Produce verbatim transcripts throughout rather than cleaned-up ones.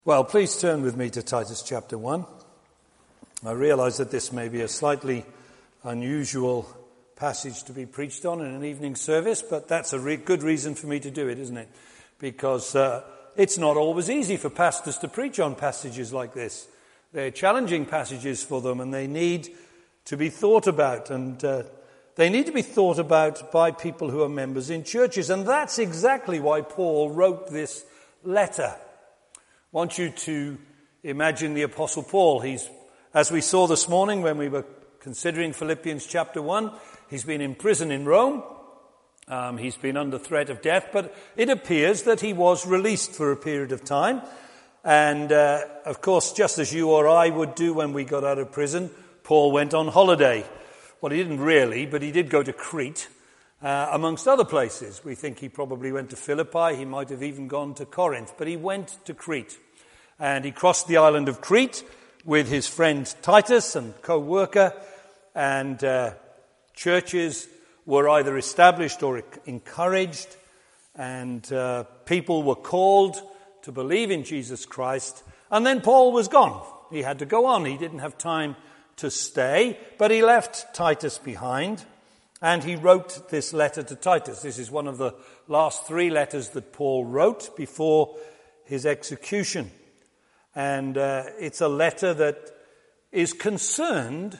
Well, please turn with me to Titus chapter one. I realize that this may be a slightly unusual passage to be preached on in an evening service, but that's a re- good reason for me to do it, isn't it? Because uh, it's not always easy for pastors to preach on passages like this. They're challenging passages for them, and they need to be thought about, and uh, they need to be thought about by people who are members in churches, and that's exactly why Paul wrote this letter. I want you to imagine the Apostle Paul. He's, as we saw this morning when we were considering Philippians chapter one, he's been in prison in Rome. Um, he's been under threat of death, but it appears that he was released for a period of time. And, uh, of course, just as you or I would do when we got out of prison, Paul went on holiday. Well, he didn't really, but he did go to Crete, uh, amongst other places. We think he probably went to Philippi. He might have even gone to Corinth, but he went to Crete. And he crossed the island of Crete with his friend Titus and co-worker, and uh, churches were either established or encouraged, and uh, people were called to believe in Jesus Christ. And then Paul was gone. He had to go on. He didn't have time to stay, but he left Titus behind, and he wrote this letter to Titus. This is one of the last three letters that Paul wrote before his execution. And uh, it's a letter that is concerned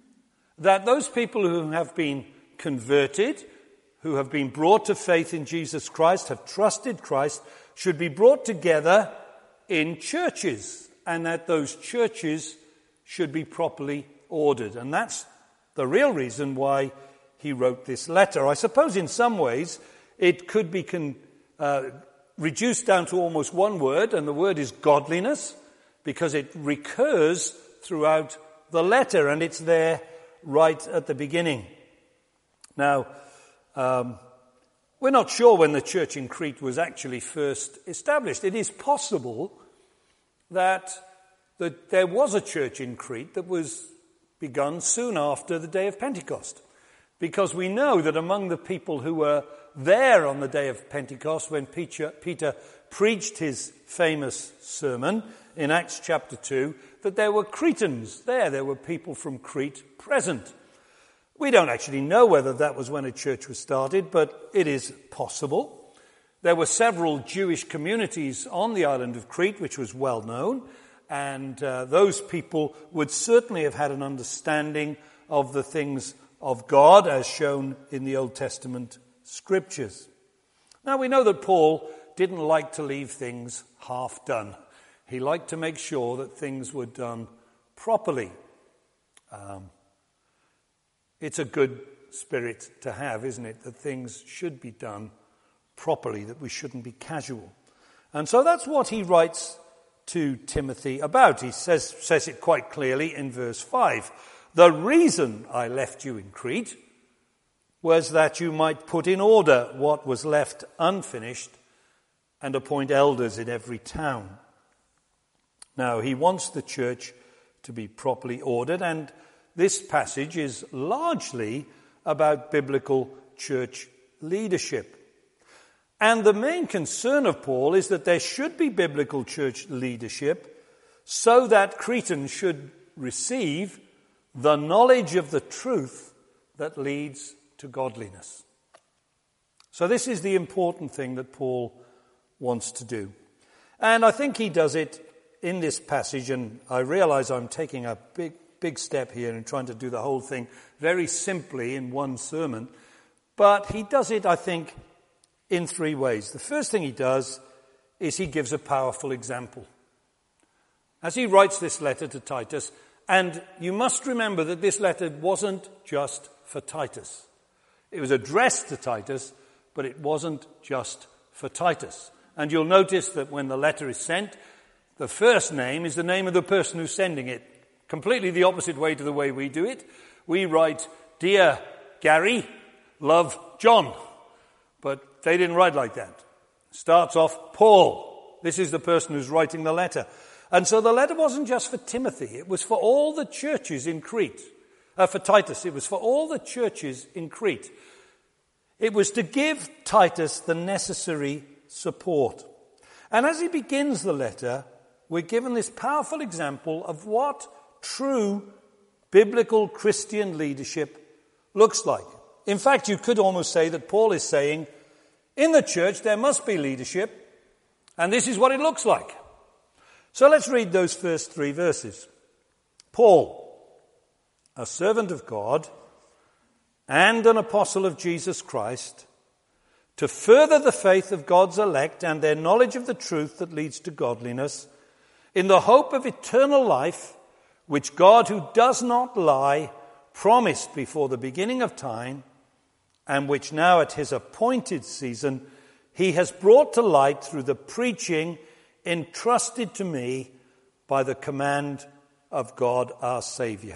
that those people who have been converted, who have been brought to faith in Jesus Christ, have trusted Christ, should be brought together in churches, and that those churches should be properly ordered. And that's the real reason why he wrote this letter. I suppose in some ways it could be con- uh, reduced down to almost one word, and the word is godliness, because it recurs throughout the letter, and it's there right at the beginning. Now, um, we're not sure when the church in Crete was actually first established. It is possible that, that there was a church in Crete that was begun soon after the day of Pentecost, because we know that among the people who were there on the day of Pentecost when Peter, Peter preached his famous sermon in Acts chapter two, that there were Cretans there. There were people from Crete present. We don't actually know whether that was when a church was started, but it is possible. There were several Jewish communities on the island of Crete, which was well known, and uh, those people would certainly have had an understanding of the things of God as shown in the Old Testament scriptures. Now, we know that Paul didn't like to leave things half done. He liked to make sure that things were done properly. Um, it's a good spirit to have, isn't it? That things should be done properly, that we shouldn't be casual. And so that's what he writes to Timothy about. He says, says it quite clearly in verse five. The reason I left you in Crete was that you might put in order what was left unfinished and appoint elders in every town. Now, he wants the church to be properly ordered, and this passage is largely about biblical church leadership. And the main concern of Paul is that there should be biblical church leadership so that Cretans should receive the knowledge of the truth that leads to godliness. So this is the important thing that Paul wants to do. And I think he does it in this passage, and I realize I'm taking a big, big step here and trying to do the whole thing very simply in one sermon. But he does it, I think, in three ways. The first thing he does is he gives a powerful example. As he writes this letter to Titus, and you must remember that this letter wasn't just for Titus. It was addressed to Titus, but it wasn't just for Titus. And you'll notice that when the letter is sent, the first name is the name of the person who's sending it. Completely the opposite way to the way we do it. We write, Dear Gary, love John. But they didn't write like that. Starts off, Paul. This is the person who's writing the letter. And so the letter wasn't just for Timothy. It was for all the churches in Crete. Uh, for Titus, it was for all the churches in Crete. It was to give Titus the necessary support. And as he begins the letter, we're given this powerful example of what true biblical Christian leadership looks like. In fact, you could almost say that Paul is saying, in the church there must be leadership, and this is what it looks like. So let's read those first three verses. Paul, a servant of God and an apostle of Jesus Christ, to further the faith of God's elect and their knowledge of the truth that leads to godliness, in the hope of eternal life, which God, who does not lie, promised before the beginning of time, and which now at his appointed season he has brought to light through the preaching entrusted to me by the command of God our Saviour.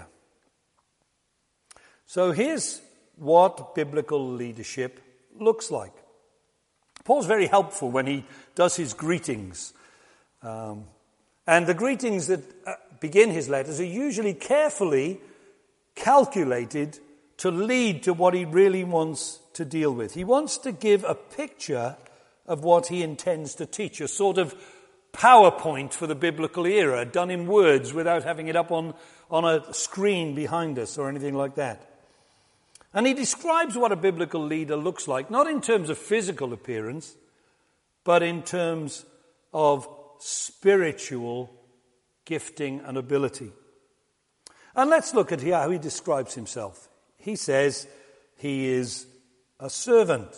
So here's what biblical leadership looks like. Paul's very helpful when he does his greetings. Um, and the greetings that uh, begin his letters are usually carefully calculated to lead to what he really wants to deal with. He wants to give a picture of what he intends to teach, a sort of PowerPoint for the biblical era, done in words without having it up on, on a screen behind us or anything like that. And he describes what a biblical leader looks like, not in terms of physical appearance, but in terms of spiritual gifting and ability. And let's look at how he describes himself. He says he is a servant.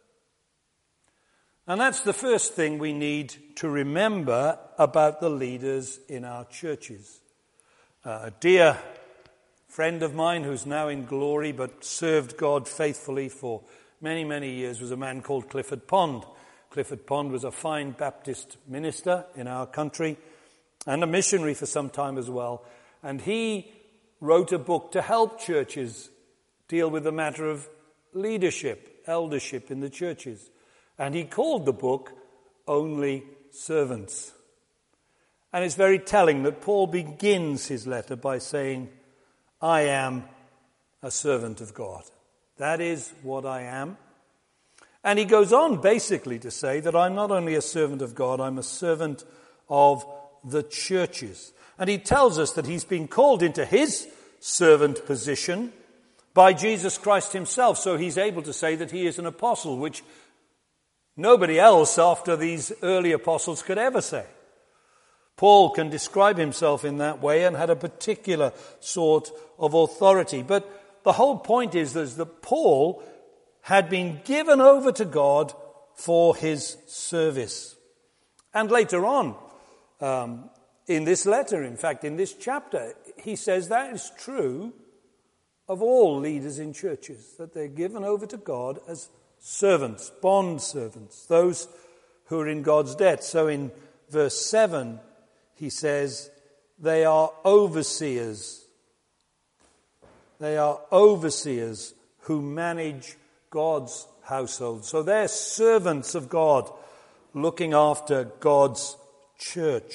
And that's the first thing we need to remember about the leaders in our churches. Uh, a dear friend of mine who's now in glory but served God faithfully for many, many years was a man called Clifford Pond. Clifford Pond was a fine Baptist minister in our country and a missionary for some time as well. And he wrote a book to help churches deal with the matter of leadership, eldership in the churches. And he called the book Only Servants. And it's very telling that Paul begins his letter by saying, I am a servant of God. That is what I am. And he goes on basically to say that I'm not only a servant of God, I'm a servant of the churches. And he tells us that he's been called into his servant position by Jesus Christ himself. So he's able to say that he is an apostle, which nobody else after these early apostles could ever say. Paul can describe himself in that way and had a particular sort of authority. But the whole point is that Paul had been given over to God for his service. And later on, um, in this letter, in fact, in this chapter, he says that is true of all leaders in churches, that they're given over to God as servants, bond servants, those who are in God's debt. So in verse seven, he says, they are overseers. They are overseers who manage God's household. So they're servants of God, looking after God's church.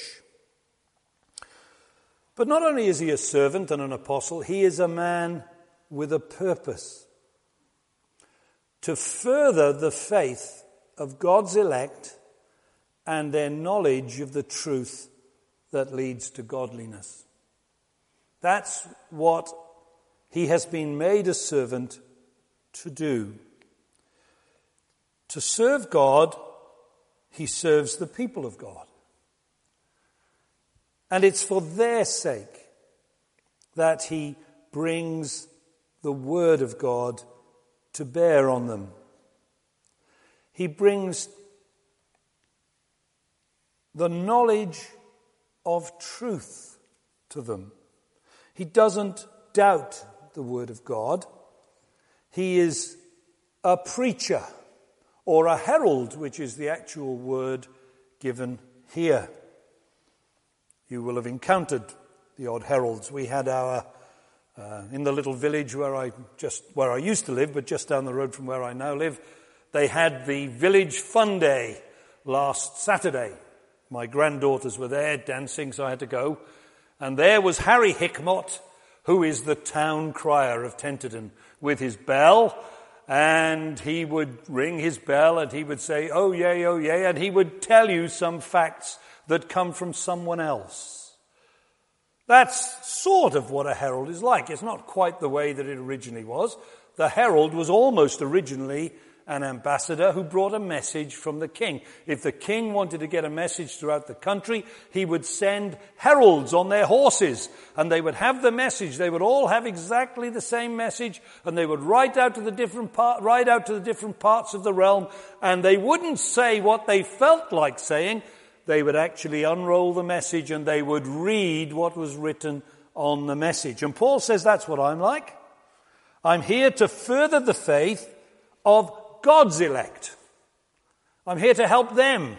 But not only is he a servant and an apostle, he is a man with a purpose. To further the faith of God's elect and their knowledge of the truth that leads to godliness. That's what he has been made a servant to do. To serve God, he serves the people of God. And it's for their sake that he brings the word of God to bear on them. He brings the knowledge of truth to them. He doesn't doubt the word of God. He is a preacher or a herald, which is the actual word given here. You will have encountered the odd heralds. We had our uh, in the little village where I just where I used to live, but just down the road from where I now live, they had the village fun day last Saturday. My granddaughters were there dancing, so I had to go. And there was Harry Hickmott, who is the town crier of Tenterden, with his bell. And he would ring his bell and he would say, oh yay, oh yay, and he would tell you some facts that come from someone else. That's sort of what a herald is like. It's not quite the way that it originally was. The herald was almost originally an ambassador who brought a message from the king. If the king wanted to get a message throughout the country, he would send heralds on their horses, and they would have the message. They would all have exactly the same message, and they would ride out to the different part, ride out to the different parts of the realm, and they wouldn't say what they felt like saying. They would actually unroll the message, and they would read what was written on the message. And Paul says that's what I'm like. I'm here to further the faith of God's elect. I'm here to help them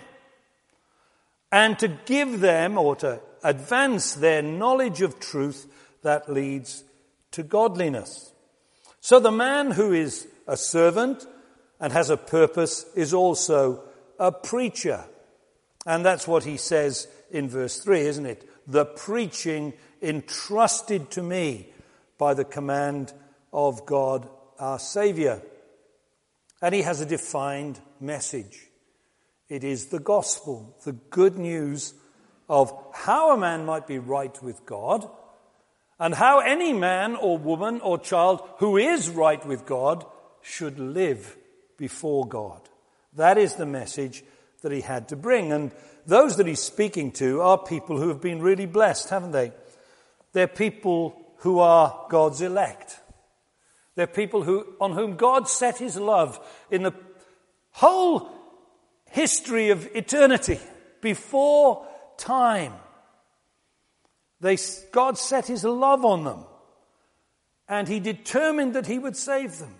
and to give them, or to advance their knowledge of truth that leads to godliness. So the man who is a servant and has a purpose is also a preacher. And that's what he says in verse three, isn't it? The preaching entrusted to me by the command of God our Saviour. And he has a defined message. It is the gospel, the good news of how a man might be right with God, and how any man or woman or child who is right with God should live before God. That is the message that he had to bring. And those that he's speaking to are people who have been really blessed, haven't they? They're people who are God's elect. They're people who, on whom God set his love in the whole history of eternity, before time. They, God set his love on them, and he determined that he would save them.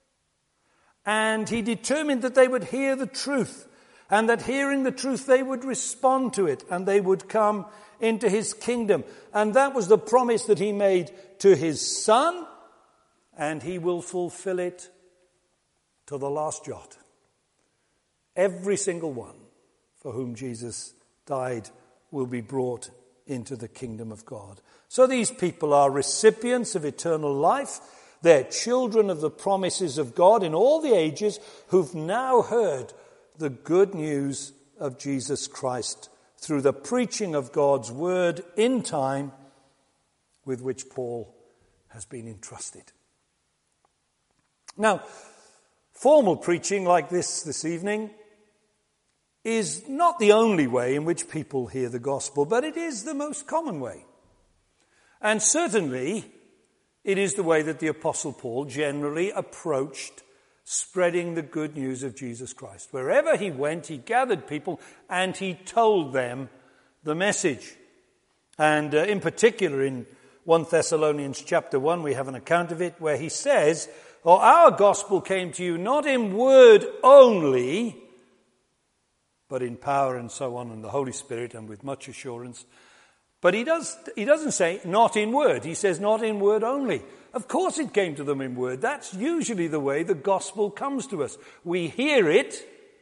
And he determined that they would hear the truth, and that hearing the truth they would respond to it, and they would come into his kingdom. And that was the promise that he made to his Son, and he will fulfill it to the last jot. Every single one for whom Jesus died will be brought into the kingdom of God. So these people are recipients of eternal life. They're children of the promises of God in all the ages, who've now heard the good news of Jesus Christ through the preaching of God's word in time, with which Paul has been entrusted. Now, formal preaching like this this evening is not the only way in which people hear the gospel, but it is the most common way. And certainly, it is the way that the Apostle Paul generally approached spreading the good news of Jesus Christ. Wherever he went, he gathered people and he told them the message. And uh, in particular, in First Thessalonians chapter one, we have an account of it where he says, "For our gospel came to you not in word only, but in power," and so on, and the Holy Spirit, and with much assurance. But he does, he doesn't say not in word. He says not in word only. Of course it came to them in word. That's usually the way the gospel comes to us. We hear it,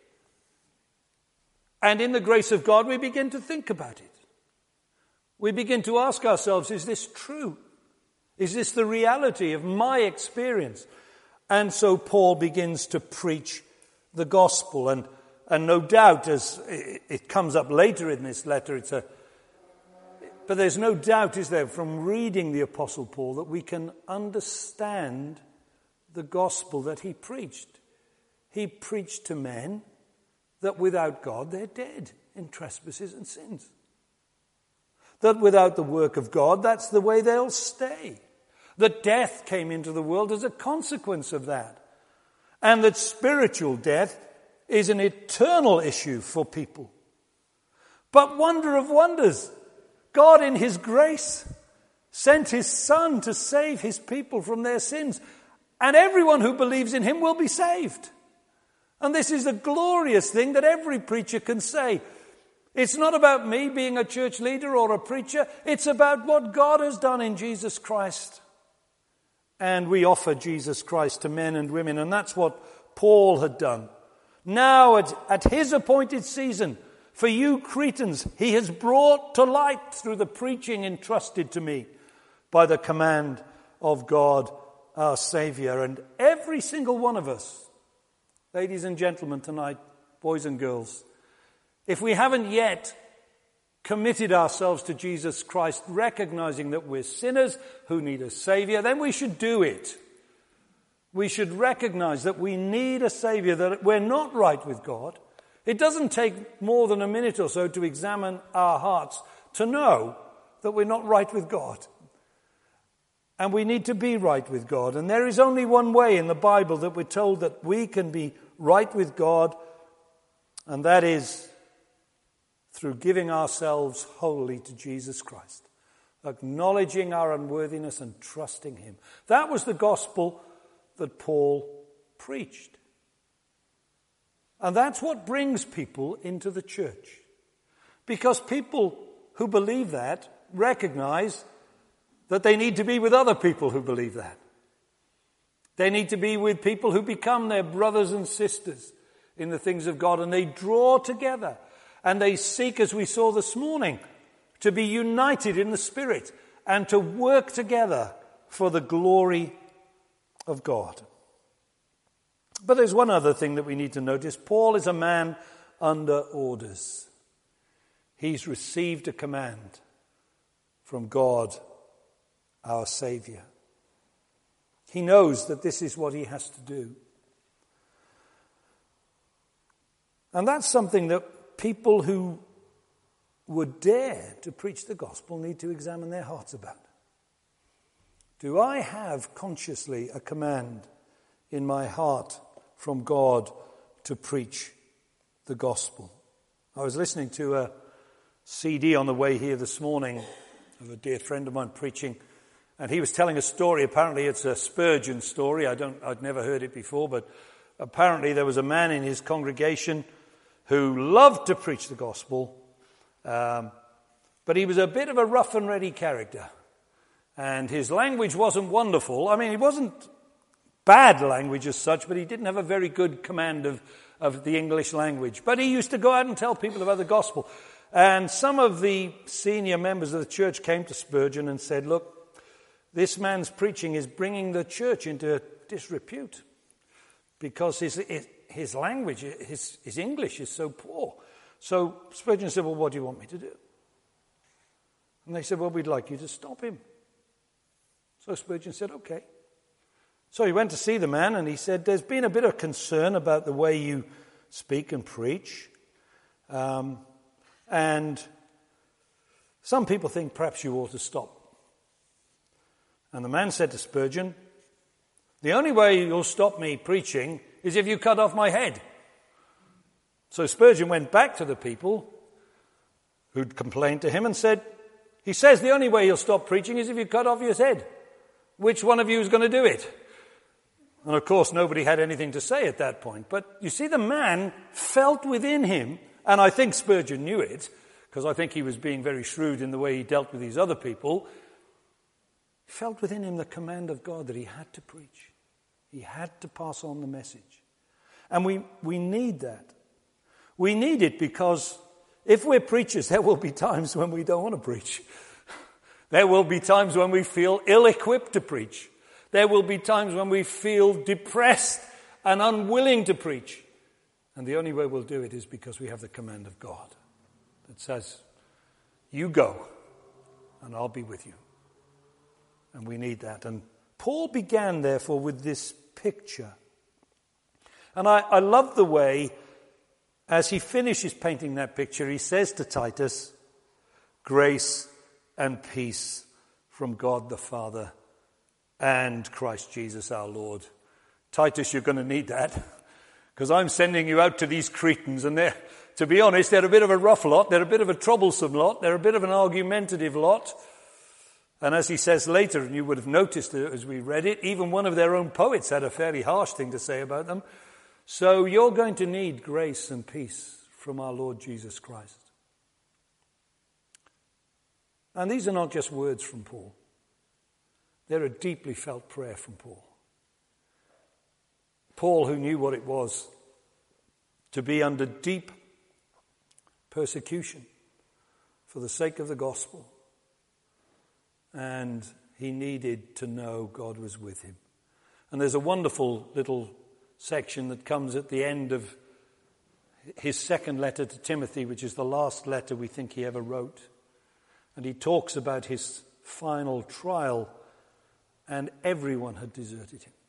and in the grace of God we begin to think about it. We begin to ask ourselves, is this true? Is this the reality of my experience? And so Paul begins to preach the gospel. And, and no doubt, as it comes up later in this letter, it's a But there's no doubt, is there, from reading the Apostle Paul, that we can understand the gospel that he preached. He preached to men that without God they're dead in trespasses and sins. That without the work of God, that's the way they'll stay. That death came into the world as a consequence of that. And that spiritual death is an eternal issue for people. But wonder of wonders, God in his grace sent his Son to save his people from their sins. And everyone who believes in him will be saved. And this is a glorious thing that every preacher can say. It's not about me being a church leader or a preacher. It's about what God has done in Jesus Christ. And we offer Jesus Christ to men and women. And that's what Paul had done. Now at, at his appointed season, for you Cretans, he has brought to light through the preaching entrusted to me by the command of God our Saviour. And every single one of us, ladies and gentlemen tonight, boys and girls, if we haven't yet committed ourselves to Jesus Christ, recognizing that we're sinners who need a Savior, then we should do it. We should recognize that we need a Savior, that we're not right with God. It doesn't take more than a minute or so to examine our hearts to know that we're not right with God. And we need to be right with God. And there is only one way in the Bible that we're told that we can be right with God, and that is through giving ourselves wholly to Jesus Christ, acknowledging our unworthiness and trusting him. That was the gospel that Paul preached. And that's what brings people into the church. Because people who believe that recognize that they need to be with other people who believe that. They need to be with people who become their brothers and sisters in the things of God, and they draw together and they seek, as we saw this morning, to be united in the Spirit and to work together for the glory of God. But there's one other thing that we need to notice. Paul is a man under orders. He's received a command from God, our Savior. He knows that this is what he has to do. And that's something that people who would dare to preach the gospel need to examine their hearts about. Do I have consciously a command in my heart from God to preach the gospel? I was listening to a C D on the way here this morning of a dear friend of mine preaching, and he was telling a story. Apparently it's a Spurgeon story. I don't, I'd never heard it before, but apparently there was a man in his congregation who loved to preach the gospel, um, but he was a bit of a rough and ready character. And his language wasn't wonderful. I mean, it wasn't bad language as such, but he didn't have a very good command of, of the English language. But he used to go out and tell people about the gospel. And some of the senior members of the church came to Spurgeon and said, look, this man's preaching is bringing the church into disrepute because his, his language, his, his English is so poor. So Spurgeon said, well, what do you want me to do? And they said, well, we'd like you to stop him. So Spurgeon said, okay. So he went to see the man and he said, there's been a bit of concern about the way you speak and preach. Um, and some people think perhaps you ought to stop. And the man said to Spurgeon, the only way you'll stop me preaching is if you cut off my head. So Spurgeon went back to the people who'd complained to him and said, he says the only way he'll stop preaching is if you cut off his head. Which one of you is going to do it? And of course, nobody had anything to say at that point. But you see, the man felt within him, and I think Spurgeon knew it, because I think he was being very shrewd in the way he dealt with these other people, felt within him the command of God that he had to preach. He had to pass on the message. And we, we need that. We need it because if we're preachers, there will be times when we don't want to preach. There will be times when we feel ill-equipped to preach. There will be times when we feel depressed and unwilling to preach. And the only way we'll do it is because we have the command of God that says, you go and I'll be with you. And we need that. And Paul began, therefore, with this picture. And I, I love the way, as he finishes painting that picture, he says to Titus, grace and peace from God the Father and Christ Jesus our Lord. Titus, you're going to need that, because I'm sending you out to these Cretans, and they're, to be honest, they're a bit of a rough lot, they're a bit of a troublesome lot, they're a bit of an argumentative lot. And as he says later, and you would have noticed it as we read it, even one of their own poets had a fairly harsh thing to say about them. So you're going to need grace and peace from our Lord Jesus Christ. And these are not just words from Paul. They're a deeply felt prayer from Paul. Paul, who knew what it was to be under deep persecution for the sake of the gospel. And he needed to know God was with him. And there's a wonderful little section that comes at the end of his second letter to Timothy, which is the last letter we think he ever wrote. And he talks about his final trial, and everyone had deserted him.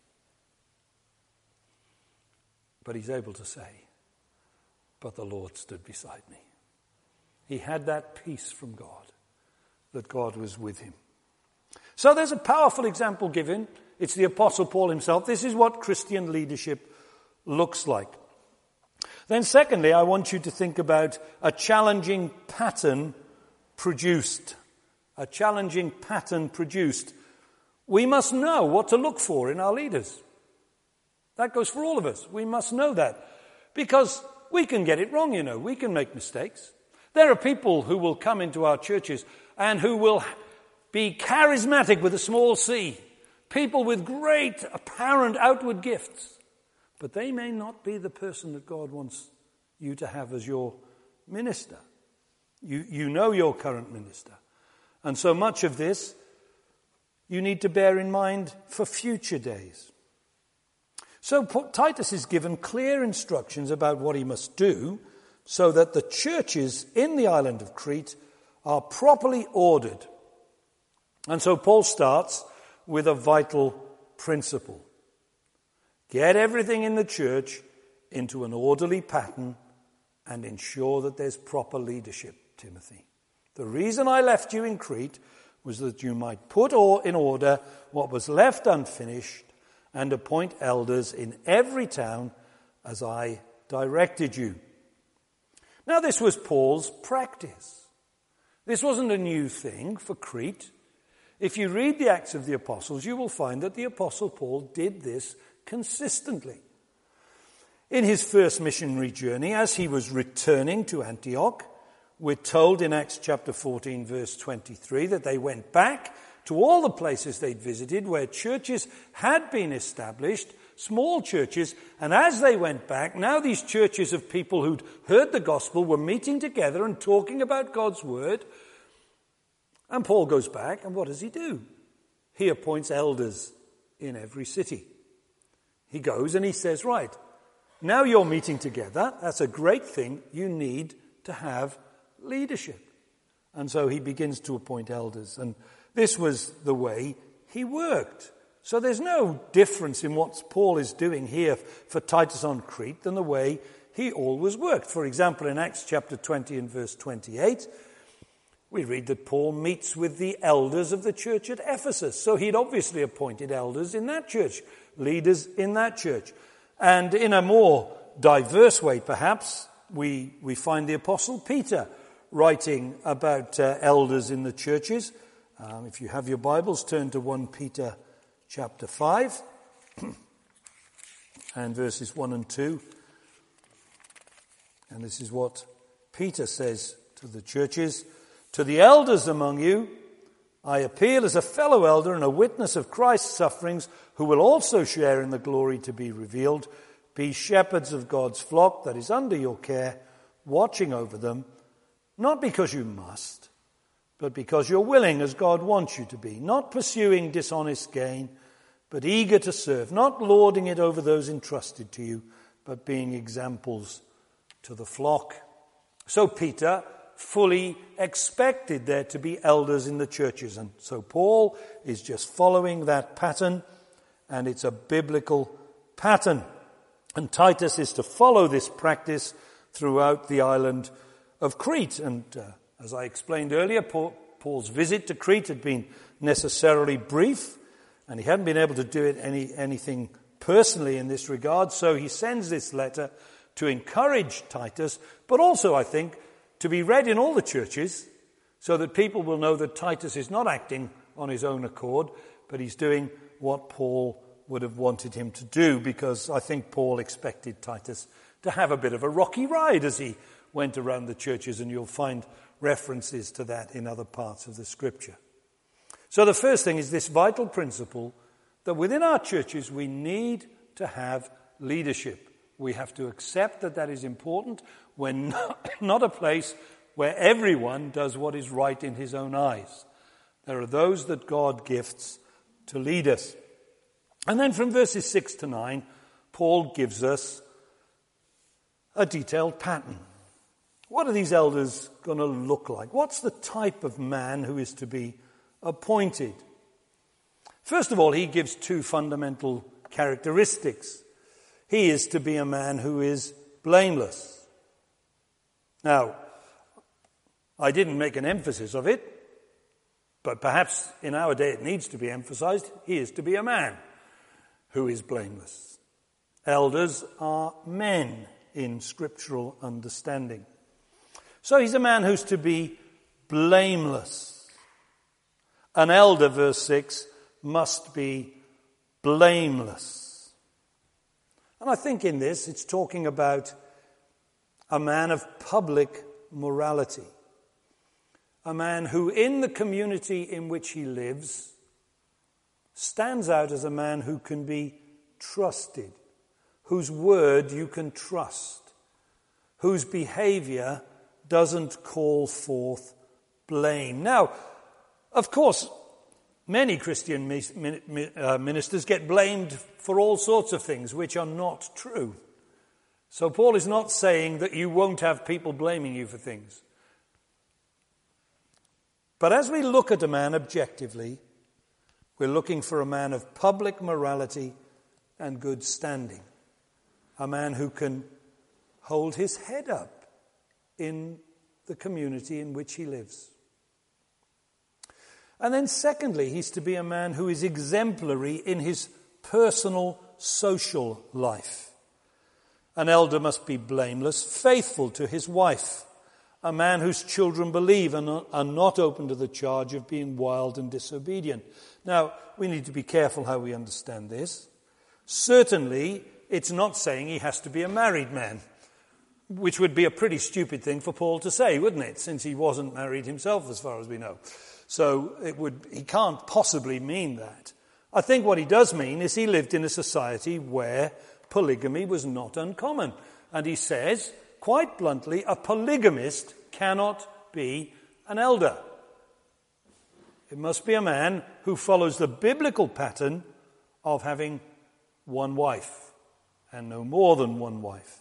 But he's able to say, but the Lord stood beside me. He had that peace from God, that God was with him. So there's a powerful example given. It's the Apostle Paul himself. This is what Christian leadership looks like. Then secondly, I want you to think about a challenging pattern produced. A challenging pattern produced. We must know what to look for in our leaders. That goes for all of us. We must know that. Because we can get it wrong, you know. We can make mistakes. There are people who will come into our churches and who will be charismatic with a small c. People with great apparent outward gifts. But they may not be the person that God wants you to have as your minister. You, you know your current minister. And so much of this you need to bear in mind for future days. So Titus is given clear instructions about what he must do so that the churches in the island of Crete are properly ordered. And so Paul starts with a vital principle. Get everything in the church into an orderly pattern and ensure that there's proper leadership, Timothy. The reason I left you in Crete was that you might put in order what was left unfinished and appoint elders in every town as I directed you. Now, this was Paul's practice. This wasn't a new thing for Crete. If you read the Acts of the Apostles, you will find that the Apostle Paul did this consistently. In his first missionary journey, as he was returning to Antioch, we're told in Acts chapter fourteen, verse twenty-three, that they went back to all the places they'd visited where churches had been established, small churches, and as they went back, now these churches of people who'd heard the gospel were meeting together and talking about God's word. And Paul goes back, and what does he do? He appoints elders in every city. He goes and he says, right, now you're meeting together. That's a great thing. You need to have leadership. And so he begins to appoint elders. And this was the way he worked. So there's no difference in what Paul is doing here for Titus on Crete than the way he always worked. For example, in Acts chapter twenty and verse twenty-eight, we read that Paul meets with the elders of the church at Ephesus. So he'd obviously appointed elders in that church, leaders in that church. And in a more diverse way, perhaps, we, we find the Apostle Peter writing about uh, elders in the churches. Um, if you have your Bibles, turn to First Peter chapter five and verses one and two. And this is what Peter says to the churches. To the elders among you, I appeal as a fellow elder and a witness of Christ's sufferings, who will also share in the glory to be revealed. Be shepherds of God's flock that is under your care, watching over them, not because you must, but because you're willing as God wants you to be, not pursuing dishonest gain, but eager to serve, not lording it over those entrusted to you, but being examples to the flock. So Peter fully expected there to be elders in the churches. And so Paul is just following that pattern, and it's a biblical pattern. And Titus is to follow this practice throughout the island of Crete. And uh, as I explained earlier, Paul, Paul's visit to Crete had been necessarily brief, and he hadn't been able to do it any anything personally in this regard. So he sends this letter to encourage Titus, but also, I think, to be read in all the churches so that people will know that Titus is not acting on his own accord, but he's doing what Paul would have wanted him to do, because I think Paul expected Titus to have a bit of a rocky ride as he went around the churches, and you'll find references to that in other parts of the scripture. So the first thing is this vital principle that within our churches we need to have leadership. We have to accept that that is important. We're not, not a place where everyone does what is right in his own eyes. There are those that God gifts to lead us. And then from verses six to nine, Paul gives us a detailed pattern. What are these elders going to look like? What's the type of man who is to be appointed? First of all, he gives two fundamental characteristics. He is to be a man who is blameless. Now, I didn't make an emphasis of it, but perhaps in our day it needs to be emphasized. He is to be a man who is blameless. Elders are men in scriptural understanding. So he's a man who's to be blameless. An elder, verse six, must be blameless. And I think in this it's talking about a man of public morality. A man who in the community in which he lives stands out as a man who can be trusted, whose word you can trust, whose behavior doesn't call forth blame. Now, of course, many Christian ministers get blamed for all sorts of things which are not true. So Paul is not saying that you won't have people blaming you for things. But as we look at a man objectively, we're looking for a man of public morality and good standing. A man who can hold his head up in the community in which he lives. And then secondly, he's to be a man who is exemplary in his personal social life. An elder must be blameless, faithful to his wife, a man whose children believe and are not open to the charge of being wild and disobedient. Now, we need to be careful how we understand this. Certainly, it's not saying he has to be a married man, which would be a pretty stupid thing for Paul to say, wouldn't it? Since he wasn't married himself, as far as we know. So it would, he can't possibly mean that. I think what he does mean is he lived in a society where polygamy was not uncommon. And he says, quite bluntly, a polygamist cannot be an elder. It must be a man who follows the biblical pattern of having one wife and no more than one wife.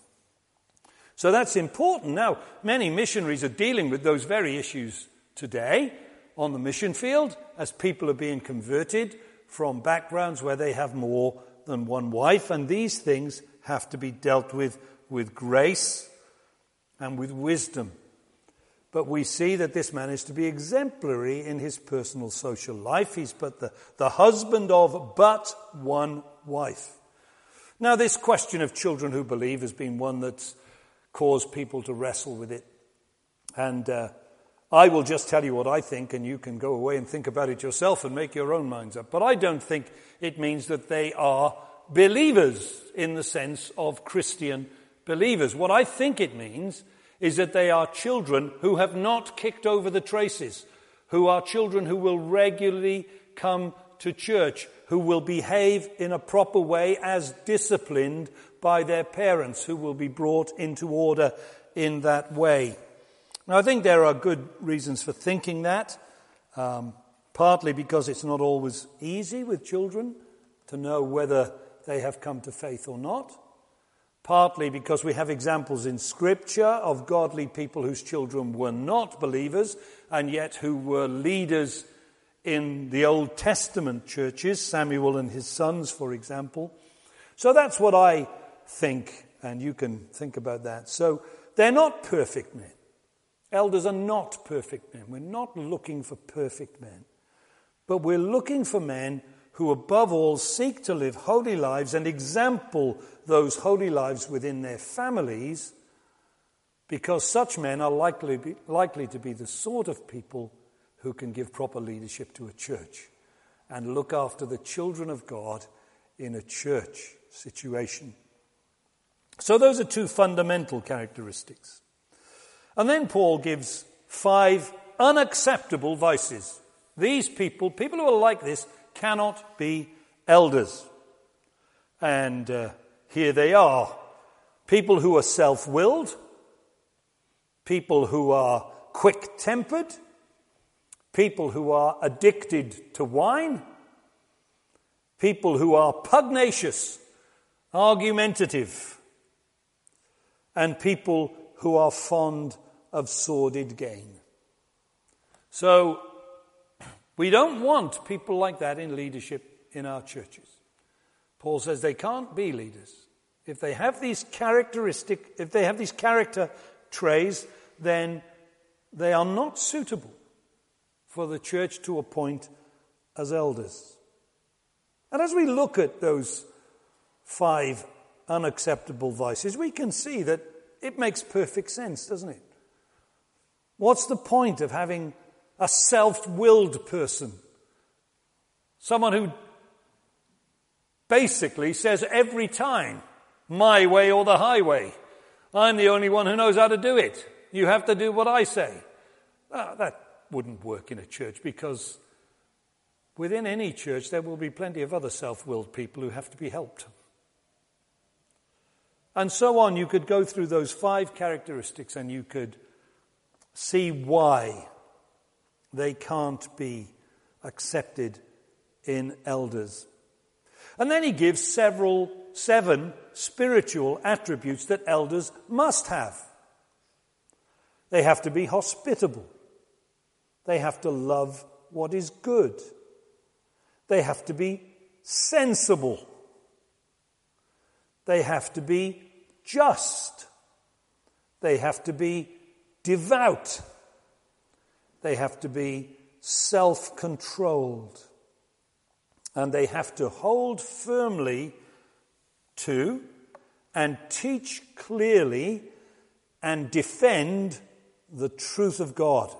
So that's important. Now, many missionaries are dealing with those very issues today on the mission field as people are being converted from backgrounds where they have more than one wife, and these things have to be dealt with with grace and with wisdom. But we see that this man is to be exemplary in his personal social life. He's but the, the husband of but one wife. Now, this question of children who believe has been one that's caused people to wrestle with it. And uh, I will just tell you what I think, and you can go away and think about it yourself and make your own minds up. But I don't think it means that they are believers in the sense of Christian believers. What I think it means is that they are children who have not kicked over the traces, who are children who will regularly come to church, who will behave in a proper way as disciplined by their parents, who will be brought into order in that way. Now, I think there are good reasons for thinking that, um, partly because it's not always easy with children to know whether they have come to faith or not, partly because we have examples in Scripture of godly people whose children were not believers and yet who were leaders in the Old Testament churches, Samuel and his sons, for example. So that's what I think, and you can think about that. So they're not perfect men. Elders are not perfect men. We're not looking for perfect men. But we're looking for men who above all seek to live holy lives and example those holy lives within their families, because such men are likely, be, likely to be the sort of people who can give proper leadership to a church and look after the children of God in a church situation. So those are two fundamental characteristics. And then Paul gives five unacceptable vices. These people, people who are like this, cannot be elders. And uh, here they are. People who are self-willed, people who are quick-tempered, people who are addicted to wine, people who are pugnacious, argumentative, and people who are fond of sordid gain. So we don't want people like that in leadership in our churches. Paul says they can't be leaders. If they have these characteristic, if they have these character traits, then they are not suitable for the church to appoint as elders. And as we look at those five unacceptable vices, we can see that it makes perfect sense, doesn't it? What's the point of having a self-willed person? Someone who basically says every time, my way or the highway. I'm the only one who knows how to do it. You have to do what I say. Ah, that wouldn't work in a church, because within any church there will be plenty of other self-willed people who have to be helped. And so on. You could go through those five characteristics and you could see why they can't be accepted in elders. And then he gives several, seven spiritual attributes that elders must have. They have to be hospitable. They have to love what is good. They have to be sensible. They have to be just. They have to be devout. They have to be self-controlled. And they have to hold firmly to and teach clearly and defend the truth of God.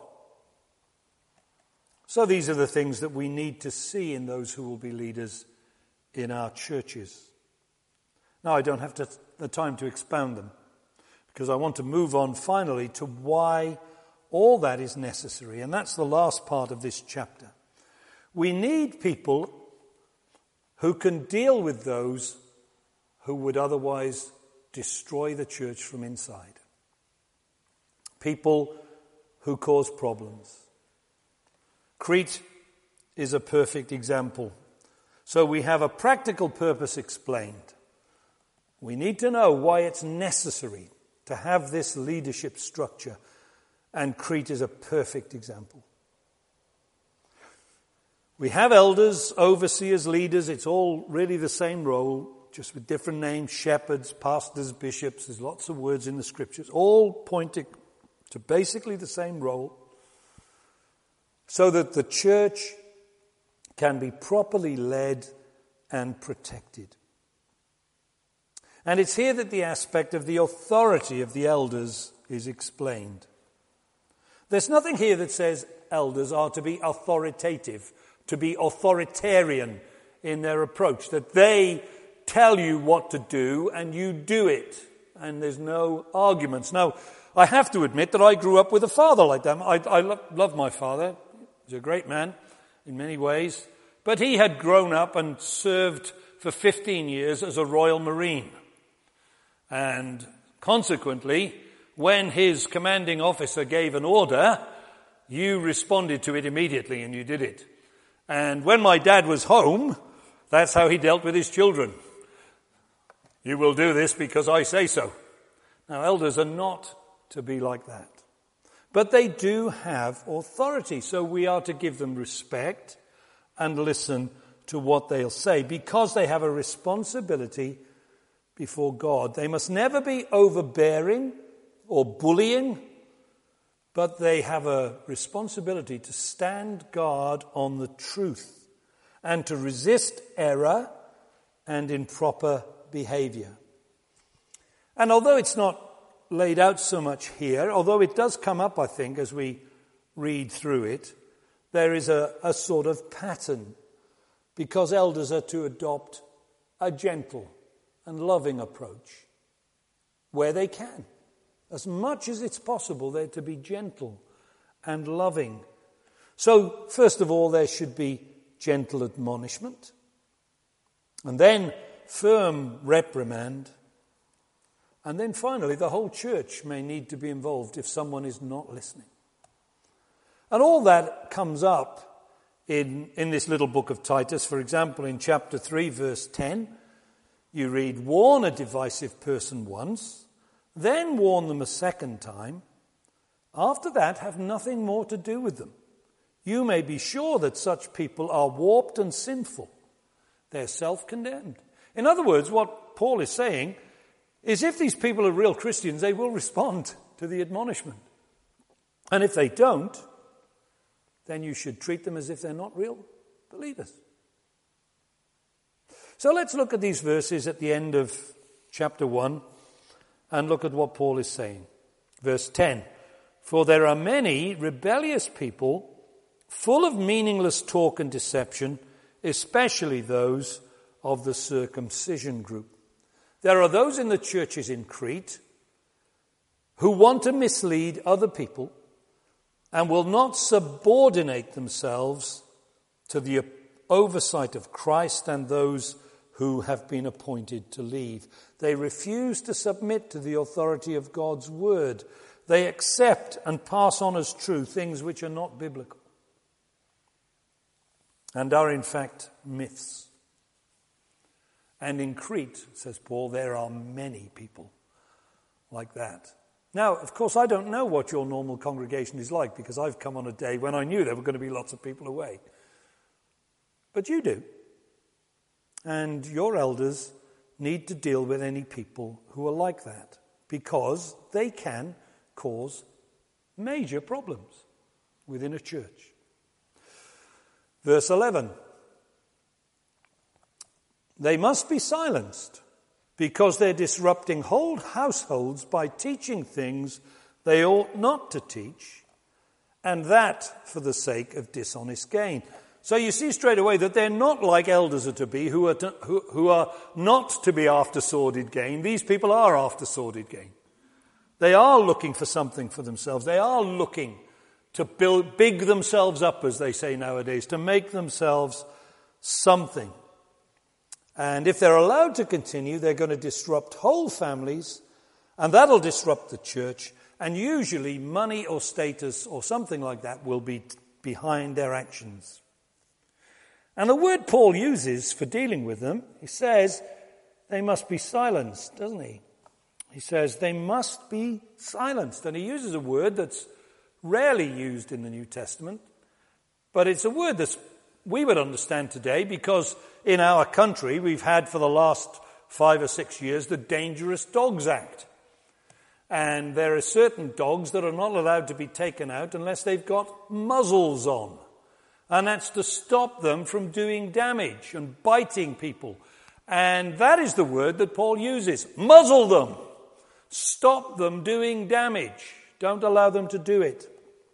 So these are the things that we need to see in those who will be leaders in our churches. Now, I don't have to, the time to expound them, because I want to move on finally to why all that is necessary. And that's the last part of this chapter. We need people who can deal with those who would otherwise destroy the church from inside. People who cause problems. Crete is a perfect example. So we have a practical purpose explained. We need to know why it's necessary to have this leadership structure, and Crete is a perfect example. We have elders, overseers, leaders. It's all really the same role, just with different names: shepherds, pastors, bishops. There's lots of words in the scriptures, all pointing to basically the same role, so that the church can be properly led and protected. And it's here that the aspect of the authority of the elders is explained. There's nothing here that says elders are to be authoritative, to be authoritarian in their approach, that they tell you what to do and you do it, and there's no arguments. Now, I have to admit that I grew up with a father like that. I, I lo- love my father. He's a great man in many ways, but he had grown up and served for fifteen years as a Royal Marine. And consequently, when his commanding officer gave an order, you responded to it immediately and you did it. And when my dad was home, that's how he dealt with his children. You will do this because I say so. Now, elders are not to be like that. But they do have authority, so we are to give them respect and listen to what they'll say, because they have a responsibility before God. They must never be overbearing or bullying, but they have a responsibility to stand guard on the truth and to resist error and improper behavior. And although it's not laid out so much here, although it does come up, I think, as we read through it, there is a, a sort of pattern, because elders are to adopt a gentle and loving approach where they can. As much as it's possible, they're to be gentle and loving. So, first of all, there should be gentle admonishment, and then firm reprimand, and then finally, the whole church may need to be involved if someone is not listening. And all that comes up in, in this little book of Titus. For example, in chapter three, verse ten, you read, "Warn a divisive person once, then warn them a second time. After that, have nothing more to do with them. You may be sure that such people are warped and sinful. They're self-condemned. In other words, what Paul is saying is if these people are real Christians, they will respond to the admonishment. And if they don't, then you should treat them as if they're not real believers. So let's look at these verses at the end of chapter one and look at what Paul is saying. Verse ten. For there are many rebellious people, full of meaningless talk and deception, especially those of the circumcision group. There are those in the churches in Crete who want to mislead other people and will not subordinate themselves to the oversight of Christ and those who have been appointed to lead. They refuse to submit to the authority of God's word. They accept and pass on as true things which are not biblical and are in fact myths. And in Crete, says Paul, there are many people like that. Now, of course, I don't know what your normal congregation is like because I've come on a day when I knew there were going to be lots of people away. But you do. And your elders need to deal with any people who are like that because they can cause major problems within a church. Verse eleven. They must be silenced because they're disrupting whole households by teaching things they ought not to teach, and that for the sake of dishonest gain. So you see straight away that they're not like elders are to be, who are to, who, who are not to be after sordid gain. These people are after sordid gain. They are looking for something for themselves. They are looking to build, big themselves up, as they say nowadays, to make themselves something. And if they're allowed to continue, they're going to disrupt whole families, and that'll disrupt the church, and usually money or status or something like that will be behind their actions. And the word Paul uses for dealing with them, he says they must be silenced, doesn't he? He says they must be silenced. And he uses a word that's rarely used in the New Testament, but it's a word that we would understand today because in our country we've had for the last five or six years the Dangerous Dogs Act. And there are certain dogs that are not allowed to be taken out unless they've got muzzles on. And that's to stop them from doing damage and biting people. And that is the word that Paul uses. Muzzle them. Stop them doing damage. Don't allow them to do it.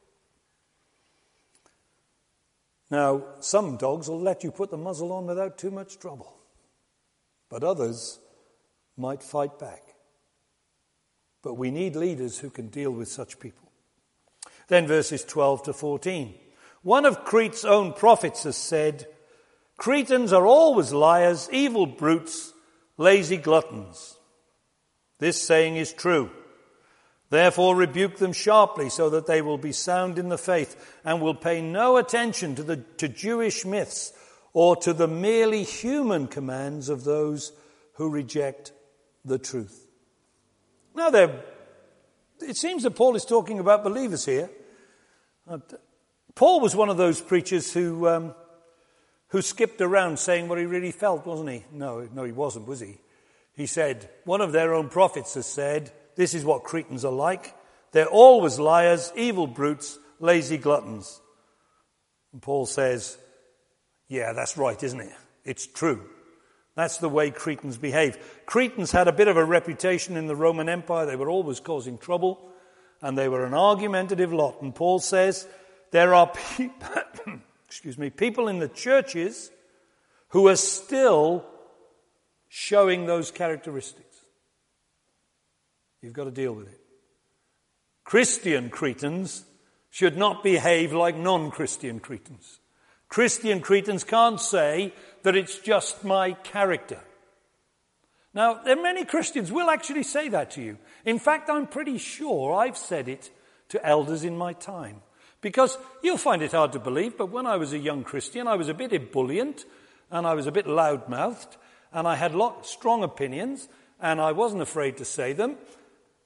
Now, some dogs will let you put the muzzle on without too much trouble. But others might fight back. But we need leaders who can deal with such people. Then verses twelve to fourteen. One of Crete's own prophets has said, Cretans are always liars, evil brutes, lazy gluttons. This saying is true. Therefore rebuke them sharply so that they will be sound in the faith and will pay no attention to the to Jewish myths or to the merely human commands of those who reject the truth. Now, there, it seems that Paul is talking about believers here. Paul was one of those preachers who um, who skipped around saying what he really felt, wasn't he? No, no, he wasn't, was he? He said, one of their own prophets has said, this is what Cretans are like. They're always liars, evil brutes, lazy gluttons. And Paul says, yeah, that's right, isn't it? It's true. That's the way Cretans behave. Cretans had a bit of a reputation in the Roman Empire. They were always causing trouble, and they were an argumentative lot. And Paul says, there are people, excuse me, people in the churches who are still showing those characteristics. You've got to deal with it. Christian Cretans should not behave like non-Christian Cretans. Christian Cretans can't say that it's just my character. Now, there are many Christians will actually say that to you. In fact, I'm pretty sure I've said it to elders in my time. Because you'll find it hard to believe, but when I was a young Christian, I was a bit ebullient, and I was a bit loud-mouthed, and I had lot, strong opinions, and I wasn't afraid to say them.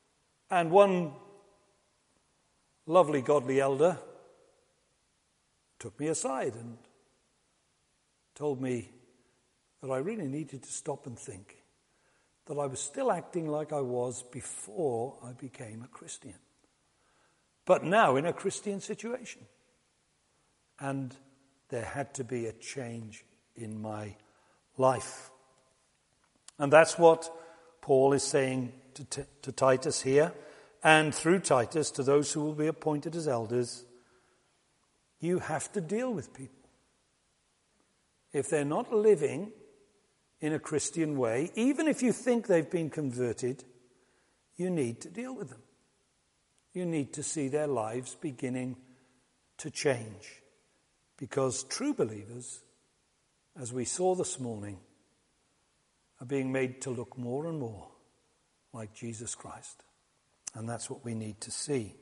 And one lovely godly elder took me aside and told me that I really needed to stop and think that I was still acting like I was before I became a Christian, but now in a Christian situation. And there had to be a change in my life. And that's what Paul is saying to, T- to Titus here, and through Titus to those who will be appointed as elders. You have to deal with people. If they're not living in a Christian way, even if you think they've been converted, you need to deal with them. You need to see their lives beginning to change. Because true believers, as we saw this morning, are being made to look more and more like Jesus Christ. And that's what we need to see.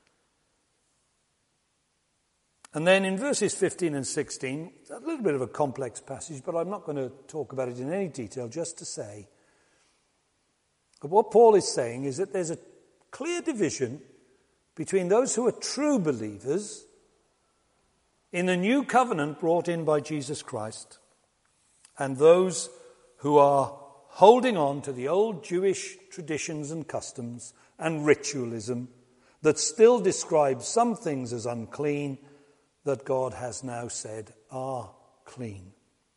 And then in verses fifteen and sixteen, a little bit of a complex passage, but I'm not going to talk about it in any detail, just to say that what Paul is saying is that there's a clear division between those who are true believers in the new covenant brought in by Jesus Christ and those who are holding on to the old Jewish traditions and customs and ritualism that still describe some things as unclean that God has now said are clean.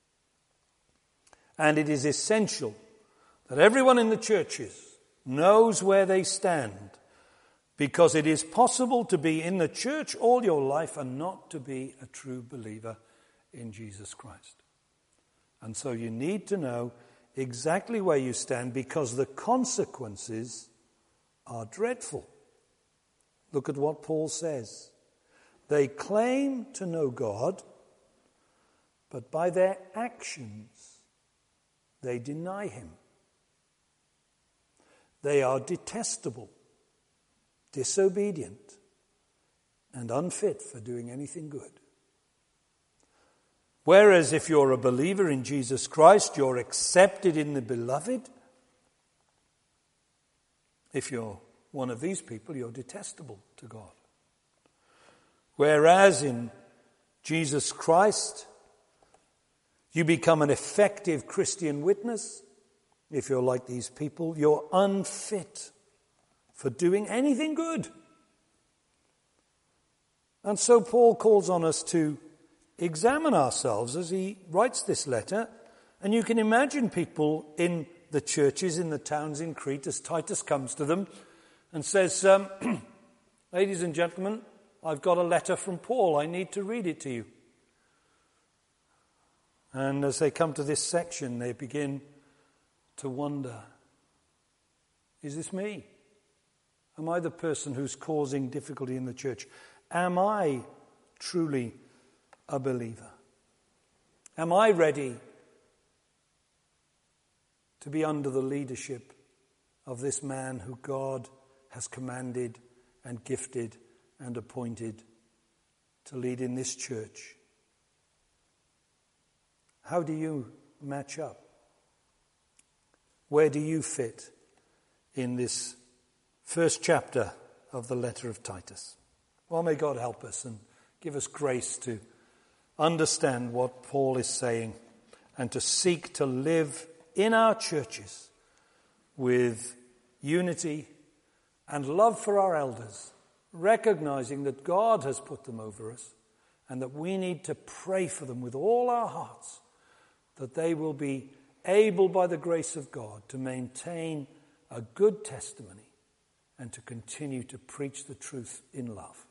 And it is essential that everyone in the churches knows where they stand, because it is possible to be in the church all your life and not to be a true believer in Jesus Christ. And so you need to know exactly where you stand, because the consequences are dreadful. Look at what Paul says. They claim to know God, but by their actions they deny him. They are detestable, disobedient, and unfit for doing anything good. Whereas if you're a believer in Jesus Christ, you're accepted in the beloved. If you're one of these people, you're detestable to God. Whereas in Jesus Christ, you become an effective Christian witness. If you're like these people, you're unfit for doing anything good. And so Paul calls on us to examine ourselves as he writes this letter. And you can imagine people in the churches, in the towns in Crete, as Titus comes to them and says, um, ladies and gentlemen, I've got a letter from Paul. I need to read it to you. And as they come to this section, they begin to wonder, is this me? Am I the person who's causing difficulty in the church? Am I truly a believer? Am I ready to be under the leadership of this man who God has commanded and gifted and appointed to lead in this church? How do you match up? Where do you fit in this first chapter of the letter of Titus? Well, may God help us and give us grace to understand what Paul is saying and to seek to live in our churches with unity and love for our elders, recognizing that God has put them over us and that we need to pray for them with all our hearts, that they will be able by the grace of God to maintain a good testimony and to continue to preach the truth in love.